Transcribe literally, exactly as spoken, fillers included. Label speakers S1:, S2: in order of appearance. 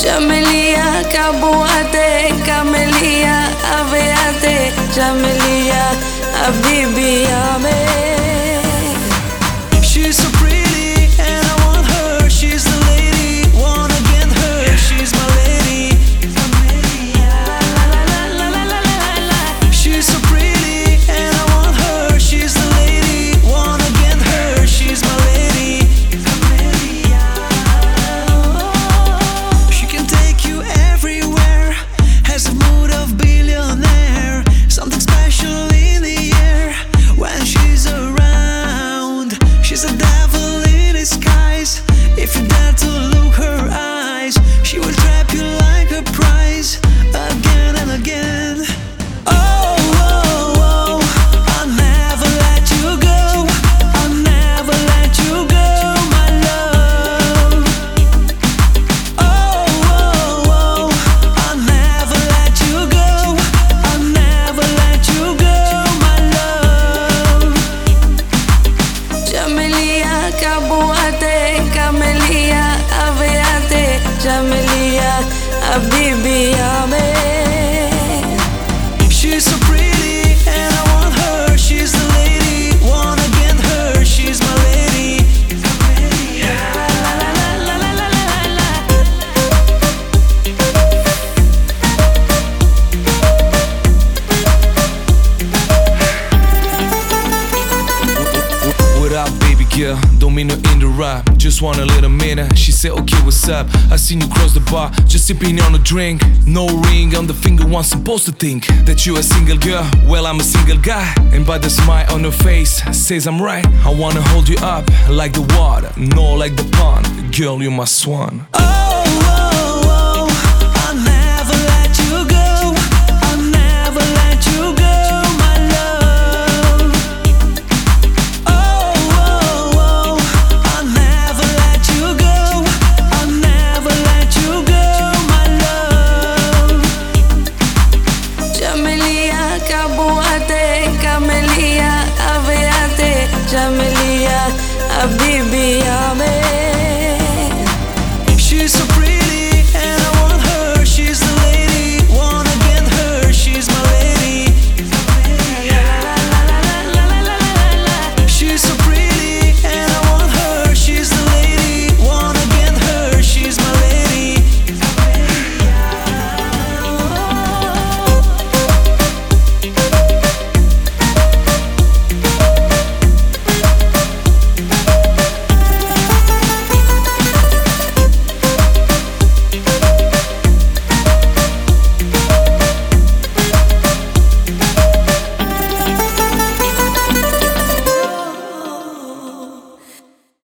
S1: Jamelia, Kabuate, Camelia, Aveate, Jamelia, Habibi, Ame.
S2: She's so pretty and I want her. She's the lady, wanna get her. She's my lady. She's so pretty and I want her. She's the lady, wanna get her. She's my lady. She can take you everywhere, has a mood of billionaire, something special in the air when she's around. She's a devil in disguise. If you dare to look her eyes, she will trap you like a prize again and again. Oh, oh, oh, I'll never let you go. I'll never let you go, my love. Oh, oh, oh, I'll never let you go. I'll never let you go, my love.
S1: Jamelia, Kabuate, Camelia, Aveate, Jamelia, Habibi, Ame.
S2: She's so pretty and I want her. She's the lady, wanna get her. She's my lady. What up, baby girl? Don't mean to interrupt, just want a little minute. She said, okay, what's up? I seen you cross the bar, just sipping on a drink. No ring on the finger, one supposed to think that you a single girl. Well, I'm a single guy, and by the smile on her face says I'm right. I wanna hold you up like the water, no like the pond. Girl, you're my swan. Oh, oh, oh, I'll never let you go. I'll never let you go, my love. Oh, oh, oh, I'll never let you go. I'll never let you go, my love.
S1: Jamelia, Kabuate, Camelia, Aveate, Jamelia, Habibi, Ame.